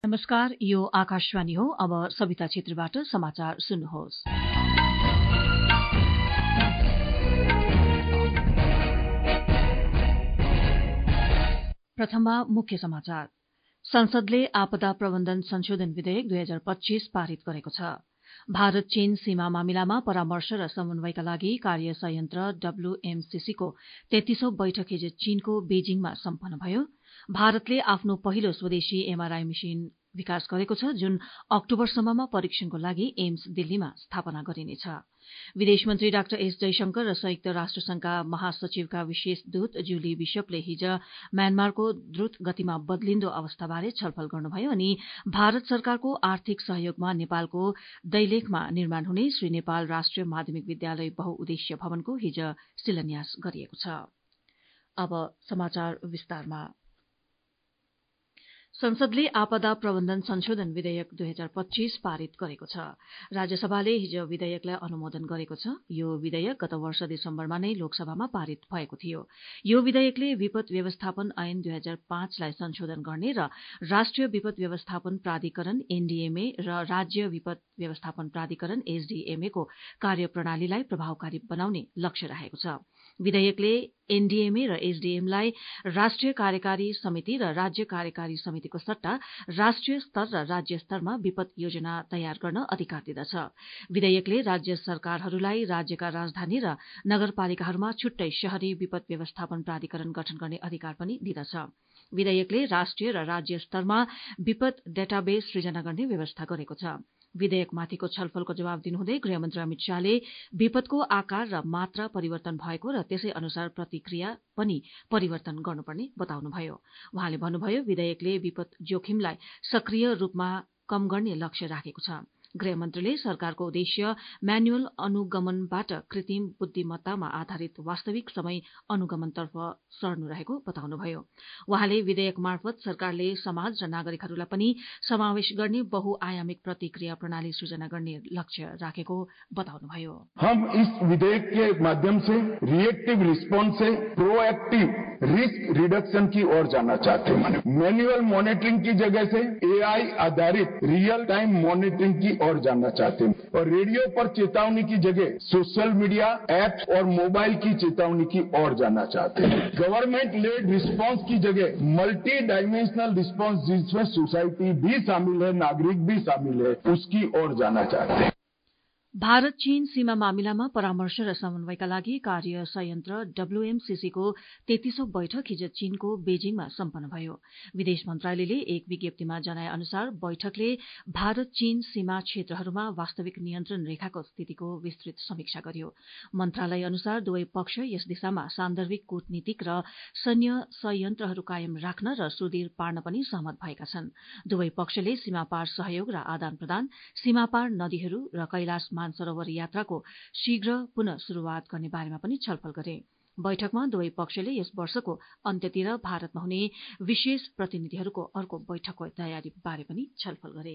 नमस्कार, यो आकाशवाणी हो। अब सविता क्षेत्रबाट समाचार सुन्नुहोस्। प्रथममा मुख्य समाचार। संसदले आपदा प्रबन्धन संशोधन विधेयक 2025 पारित गरेको छ। भारत चीन सीमा मामिलामा परामर्श र समन्वयका लागि कार्य संयन्त्र WMCC को 33औं बैठक हिज चीनको बेजिङमा सम्पन्न भयो। भारतले आफ्नो पहिलो स्वदेशी MRI मशिन विकास गरेको छ, जुन अक्टोबरसम्ममा परीक्षणको लागि एम्स दिल्लीमा स्थापना गरिनेछ। विदेश मन्त्री डाक्टर एस जयशंकर र संयुक्त राष्ट्रसंघका महासचिवका विशेष दूत जुली बिशपले हिज म्यानमारको द्रुत गतिमा बदलिन्दो अवस्थाबारे छलफल गर्नुभयो अनि भारत सरकारको आर्थिक सहयोगमा नेपालको दैलेखमा निर्माण हुने श्री नेपाल राष्ट्रिय माध्यमिक विद्यालय बहुउद्देश्य भवनको हिज शिलान्यास गरिएको छ। अब समाचार विस्तारमा। संसदले आपदा प्रबन्धन संशोधन विधेयक 2025 पारित गरेको छ। राज्यसभाले हिज विधेयकलाई अनुमोदन गरेको छ। यो विधेयक गत वर्ष दिसम्बरमा नै लोकसभामा पारित भएको थियो। यो विधेयकले विपद व्यवस्थापन ऐन 2005 लाई संशोधन गर्ने र राष्ट्रिय विपद व्यवस्थापन प्राधिकरण NDMA र राज्य विपद व्यवस्थापन प्राधिकरण SDMA को कार्यप्रणालीलाई प्रभावकारी बनाउने लक्ष्य राखेको छ। विधेयकले NDMA र SDM लाई राष्ट्रिय कार्यकारी समिति र राज्य कार्यकारी समितिको सट्टा राष्ट्रिय स्तर र राज्य स्तरमा विपद योजना तयार गर्न अधिकार दिँदछ। विधेयकले राज्य सरकारहरूलाई राज्यका राजधानी र नगरपालिकाहरूमा छुट्टै शहरी विपद व्यवस्थापन प्राधिकरण गठन गर्ने अधिकार पनि दिँदछ। विधेयकले राष्ट्रिय र राज्य स्तरमा विपद डेटाबेस सृजना गर्ने व्यवस्था गरेको छ। विधेयकमाथिको छलफलको जवाब दिनुहुँदै गृहमन्त्री अमित शाहले विपदको आकार र मात्रा परिवर्तन भएको र त्यसै अनुसार प्रतिक्रिया पनि परिवर्तन गर्नुपर्ने बताउनुभयो। उहाँले भन्नुभयो, विधेयकले विपद जोखिमलाई सक्रिय रूपमा कम गर्ने लक्ष्य राखेको छ। गृहमन्त्रीले सरकारको उद्देश्य म्यानुअल अनुगमनबाट कृत्रिम बुद्धिमत्तामा आधारित वास्तविक समय अनुगमनतर्फ सर्नु रहेको बताउनुभयो। उहाँले विधेयक मार्फत सरकारले समाज र नागरिकहरूलाई पनि समावेश गर्ने बहुआयामिक प्रतिक्रिया प्रणाली सृजना गर्ने लक्ष्य राखेको बताउनुभयो। हम इस विधेयक के माध्यम से रिएक्टिव रिस्पॉन्स से प्रोएक्टिव रिस्क रिडक्शन की ओर जाना चाहते हैं। मैनुअल मॉनिटरिंग की जगह से AI आधारित रियल टाइम मॉनिटरिंग की ओर जाना चाहते हैं और रेडियो पर चेतावनी की जगह सोशल मीडिया ऐप्स और मोबाइल की चेतावनी की ओर जाना चाहते हैं। गवर्नमेंट लेड रिस्पांस की जगह मल्टी डायमेंशनल रिस्पांस, जिसमें सोसाइटी भी शामिल है, नागरिक भी शामिल है, उसकी ओर जाना चाहते हैं। भारत चीन सीमा मामिलामा परामर्श र समन्वयका लागि कार्य संयन्त्र WMCC को 33औं बैठक हिज चीनको बेजिङमा सम्पन्न भयो। विदेश मन्त्रालयले एक विज्ञप्तिमा जनाए अनुसार बैठकले भारत चीन सीमा क्षेत्रहरूमा वास्तविक नियन्त्रण रेखाको स्थितिको विस्तृत समीक्षा गर्यो। मन्त्रालय अनुसार दुवै पक्ष यस दिशामा सान्दर्भिक कूटनीतिक र सैन्य संयन्त्रहरू कायम राख्न र सुदृढ पार्न पनि सहमत भएका छन्। दुवै पक्षले सीमापार सहयोग र आदान प्रदान, सीमापार नदीहरू र कैलाश मानसरोवर यात्राको शीघ्र पुनः शुरूआत गर्ने बारेमा पनि छलफल गरे। बैठकमा दुवै पक्षले यस वर्षको अन्त्यतिर भारतमा हुने विशेष प्रतिनिधिहरूको अर्को बैठकको तयारी बारे पनि छलफल गरे।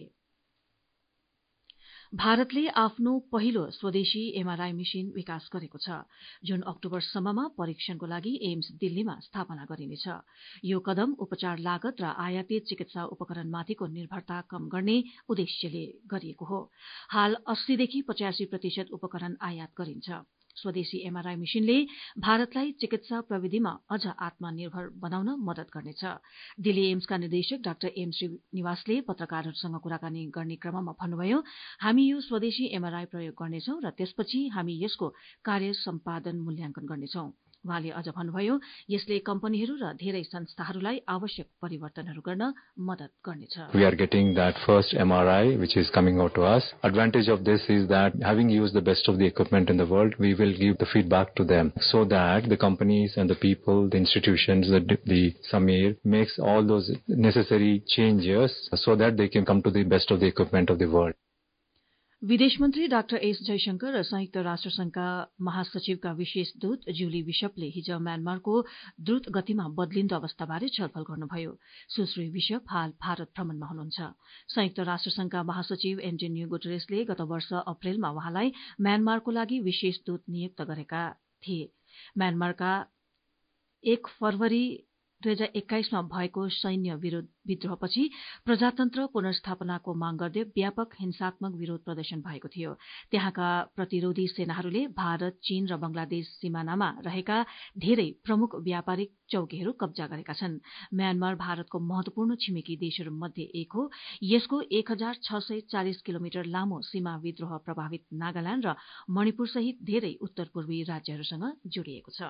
भारतले आफ्नो पहिलो स्वदेशी MRI मशिन विकास गरेको छ, जुन अक्टोबरसम्ममा परीक्षणको लागि एम्स दिल्लीमा स्थापना गरिनेछ। यो कदम उपचार लागत र आयातित चिकित्सा उपकरणमाथिको निर्भरता कम गर्ने उद्देश्यले गरिएको हो। हाल 80 देखि 85% उपकरण आयात गरिन्छ। स्वदेशी MRI मशिनले भारतलाई चिकित्सा प्रविधिमा अझ आत्मनिर्भर बनाउन मदत गर्नेछ। दिल्ली एम्सका निर्देशक डाक्टर M श्रीनिवासले पत्रकारहरूसँग कुराकानी गर्ने क्रममा भन्नुभयो, हामी यो स्वदेशी MRI प्रयोग गर्नेछौं र त्यसपछि हामी यसको कार्य सम्पादन मूल्याङ्कन गर्नेछौं। उहाँले अझ भन्नुभयो, यसले कम्पनीहरू र धेरै संस्थाहरूलाई आवश्यक परिवर्तनहरू गर्न मदत गर्नेछ। We are getting that first MRI which is coming out to us. Advantage of this is that having used the best of the equipment in the world, we will give the feedback to them so that the companies and the people, the institutions, the Samir makes all those necessary changes so that they can come to the best of the equipment of the world. विदेश मन्त्री doctor S Jaishankar र संयुक्त राष्ट्रसंघका महासचिवका विशेष दूत जुली बिशपले हिज म्यानमारको द्रुत गतिमा बदलिन्दो अवस्थाबारे छलफल गर्नुभयो। सुश्री बिशप हाल भारत भ्रमणमा हुनुहुन्छ। संयुक्त राष्ट्रसंघका महासचिव एन्टोनियो गुटेरेसले गत वर्ष अप्रेलमा उहाँलाई म्यानमारको लागि विशेष दूत नियुक्त गरेका थिए। म्यानमारका 1 फरवरी 2021मा भएको सैन्य विद्रोहपछि प्रजातन्त्र पुनर्स्थापनाको माग गर्दै व्यापक हिंसात्मक विरोध प्रदर्शन भएको थियो। त्यहाँका प्रतिरोधी सेनाहरूले भारत, चीन र बंगलादेश सिमानामा रहेका धेरै प्रमुख व्यापारिक चौकीहरू कब्जा गरेका छन्। म्यानमार भारतको महत्वपूर्ण छिमेकी देशहरूमध्ये एक हो। यसको 1640 किलोमिटर लामो सीमा विद्रोह प्रभावित नागाल्याण्ड र मणिपुर सहित धेरै उत्तर पूर्वी राज्यहरूसँग जोडिएको छ।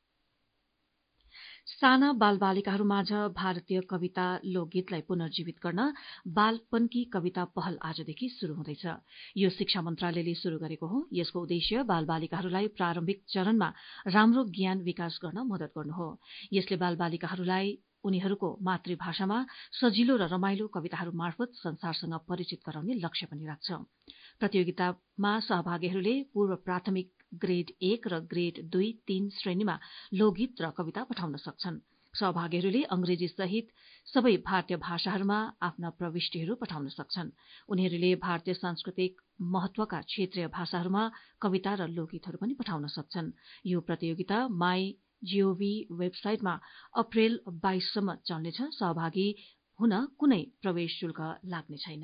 साना बालबालिकाहरूमाझ भारतीय कविता लोकगीतलाई पुनर्जीवित गर्न बालपनकी कविता पहल आजदेखि शुरू हुँदैछ। यो शिक्षा मन्त्रालयले शुरू गरेको हो। यसको उद्देश्य बालबालिकाहरूलाई प्रारम्भिक चरणमा राम्रो ज्ञान विकास गर्न मद्दत गर्नु हो। यसले बालबालिकाहरूलाई उनीहरूको मातृभाषामा सजिलो र रमाइलो कविताहरू मार्फत संसारसँग परिचित गराउने लक्ष्य पनि राख्छ। प्रतियोगितामा सहभागीहरूले पूर्व प्राथमिक ग्रेड 1 र ग्रेड 2-3 श्रेणीमा लोकगीत र कविता पठाउन सक्छन्। सहभागीहरूले अंग्रेजी सहित सबै भारतीय भाषाहरूमा आफ्ना प्रविष्टिहरू पठाउन सक्छन्। उनीहरूले भारतीय सांस्कृतिक महत्वका क्षेत्रीय भाषाहरूमा कविता र लोकगीतहरू पनि पठाउन सक्छन्। यो प्रतियोगिता MyGov वेबसाइटमा अप्रेल 22 सम्म चल्नेछ। सहभागी हुन कुनै प्रवेश शुल्क लाग्ने छैन।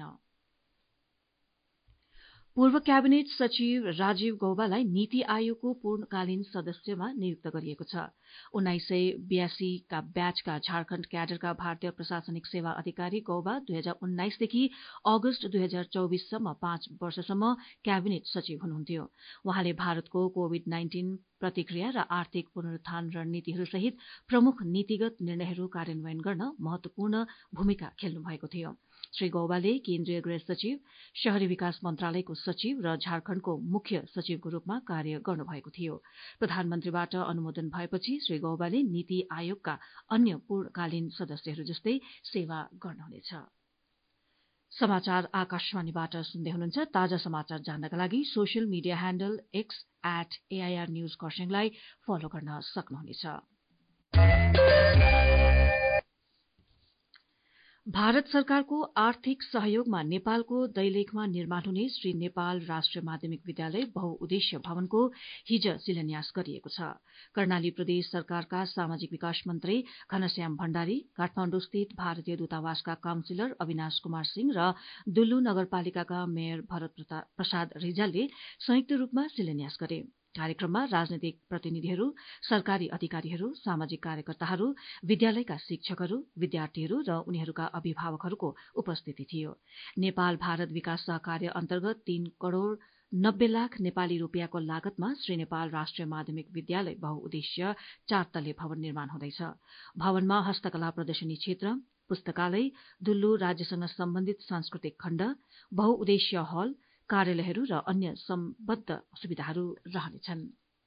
पूर्व क्याबिनेट सचिव राजीव गौबालाई नीति आयोगको पूर्णकालीन सदस्यमा नियुक्त गरिएको छ। 1982 का ब्याचका झारखण्ड क्याडरका भारतीय प्रशासनिक सेवा अधिकारी गौबा 2019 देखि अगस्त 2024 सम्म 5 वर्षसम्म क्याबिनेट सचिव हुनुहुन्थ्यो। उहाँले भारतको कोभिड-19 प्रतिक्रिया र आर्थिक पुनरुत्थान रणनीतिहरू सहित प्रमुख नीतिगत निर्णयहरू कार्यान्वयन गर्न महत्वपूर्ण भूमिका खेल्नु भएको थियो। श्री गौबाले केन्द्रीय गृह सचिव, शहरी विकास मन्त्रालयको सचिव र झारखण्डको मुख्य सचिवको रूपमा कार्य गर्नुभएको थियो। प्रधानमन्त्रीबाट अनुमोदन भएपछि श्री गौबाले नीति आयोगका अन्य पूर्णकालीन सदस्यहरू जस्तै सेवा गर्नुहुनेछ। समाचार आकाशवाणीबाट सुन्दै हुनुहुन्छ। ताजा समाचार जान्नका लागि social media handle X @AIR News खरसाङलाई फलो गर्न सक्नुहुनेछ। भारत सरकारको आर्थिक सहयोगमा नेपालको दैलेखमा निर्माण हुने श्री नेपाल राष्ट्रिय माध्यमिक विद्यालय बहुउद्देश्य भवनको हिज शिलान्यास गरिएको छ। कर्णाली प्रदेश सरकारका सामाजिक विकास मन्त्री घनश्याम भण्डारी, काठमाडौँस्थित भारतीय दूतावासका काउन्सिलर अविनाश कुमार सिंह र दुल्लु नगरपालिकाका मेयर भरत प्रसाद रिजालले संयुक्त रूपमा शिलान्यास गरे। कार्यक्रममा राजनैतिक प्रतिनिधिहरू, सरकारी अधिकारीहरू, सामाजिक कार्यकर्ताहरू, विद्यालयका शिक्षकहरू, विद्यार्थीहरू र उनीहरूका अभिभावकहरूको उपस्थिति थियो। नेपाल भारत विकास सहकार्य अन्तर्गत 3 करोड़ 90 लाख नेपाली रुपियाँको लागतमा श्री नेपाल राष्ट्रिय माध्यमिक विद्यालय बहुउद्देश्य 4 तल्ले भवन निर्माण हुँदैछ। भवनमा हस्तकला प्रदर्शनी क्षेत्र, पुस्तकालय, दुल्लु राज्यसँग सम्बन्धित सांस्कृतिक खण्ड, बहुउद्देश्य हल, कार्यालयहरू र अन्य सम्बद्ध सुविधाहरू रहनेछन्।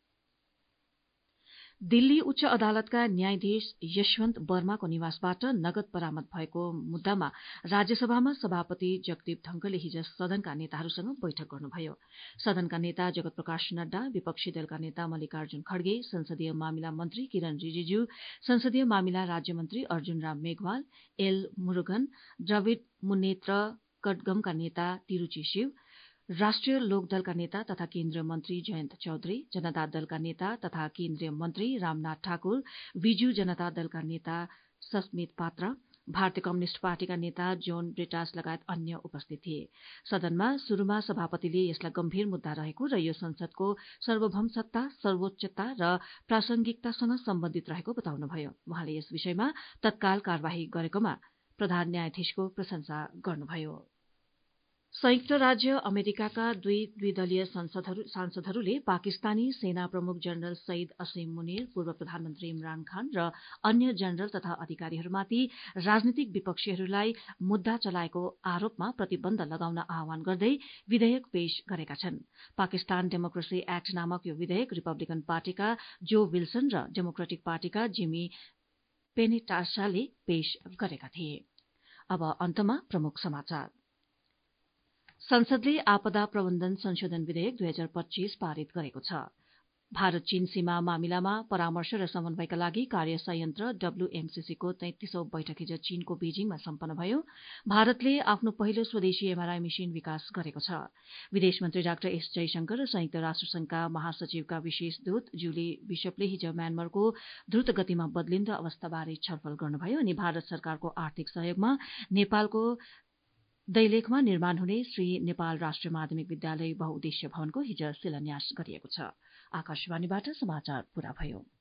दिल्ली उच्च अदालतका न्यायाधीश यशवन्त वर्माको निवासबाट नगद बरामद भएको मुद्दामा राज्यसभामा सभापति जगदीप धनखडले हिज सदनका नेताहरूसँग बैठक गर्नुभयो। सदनका नेता जगत प्रकाश नड्डा, विपक्षी दलका नेता मल्लिकार्जुन खड़गे, संसदीय मामिला मन्त्री किरण रिजिजू, संसदीय मामिला राज्यमन्त्री अर्जुन राम मेघवाल, एल मुरुगन, द्रविड मुन्नेत्र कड़गमका नेता तिरुची शिव, राष्ट्रिय लोकदलका नेता तथा केन्द्रीय मन्त्री जयन्त चौधरी, जनता दलका नेता तथा केन्द्रीय मन्त्री रामनाथ ठाकुर, बिजू जनता दलका नेता सस्मित पात्रा, भारतीय कम्युनिष्ट पार्टीका नेता जोन ब्रिटास लगायत अन्य उपस्थित थिए। सदनमा शुरूमा सभापतिले यसलाई गम्भीर मुद्दा रहेको र यो संसदको सार्वभौम सत्ता, सर्वोच्चता र प्रासंगिकतासँग सम्बन्धित रहेको बताउनुभयो। उहाँले यस विषयमा तत्काल कार्यवाही गरेकोमा प्रधान न्यायाधीशको प्रशंसा गर्नुभयो। संयुक्त राज्य अमेरिकाका द्विदलीय सांसदहरूले पाकिस्तानी सेना प्रमुख जनरल सईद असीम मुनीर, पूर्व प्रधानमन्त्री इमरान खान र अन्य जनरल तथा अधिकारीहरूमाथि राजनीतिक विपक्षीहरूलाई मुद्दा चलाएको आरोपमा प्रतिबन्ध लगाउन आह्वान गर्दै विधेयक पेश गरेका छन्। पाकिस्तान डेमोक्रेसी एक्ट नामक यो विधेयक रिपब्लिकन पार्टीका जो विल्सन र डेमोक्रेटिक पार्टीका जिमी पेनेटासाले पेश गरेका थिए। अब अन्तमा प्रमुख समाचार। संसदले आपदा प्रबन्धन संशोधन विधेयक 2025 पारित गरेको छ। भारत चीन सीमा मामिलामा परामर्श र समन्वयका लागि कार्य संयन्त्र WMCC को 33औं बैठक हिज चीनको बीजिङमा सम्पन्न भयो। भारतले आफ्नो पहिलो स्वदेशी MRI मेसिन विकास गरेको छ। विदेश मन्त्री डाक्टर एस जयशंकर र संयुक्त राष्ट्रसंघका महासचिवका विशेष दूत जुली बिशपले हिज म्यानमारको द्रुत गतिमा बदलिँदो अवस्थाबारे छलफल गर्नुभयो अनि भारत सरकारको आर्थिक सहयोगमा नेपालको दैलेखमा निर्माण हुने श्री नेपाल राष्ट्रिय माध्यमिक विद्यालय बहुउद्देश्य भवनको हिज शिलान्यास गरिएको छ। आकाशवाणीबाट समाचार पूरा भयो।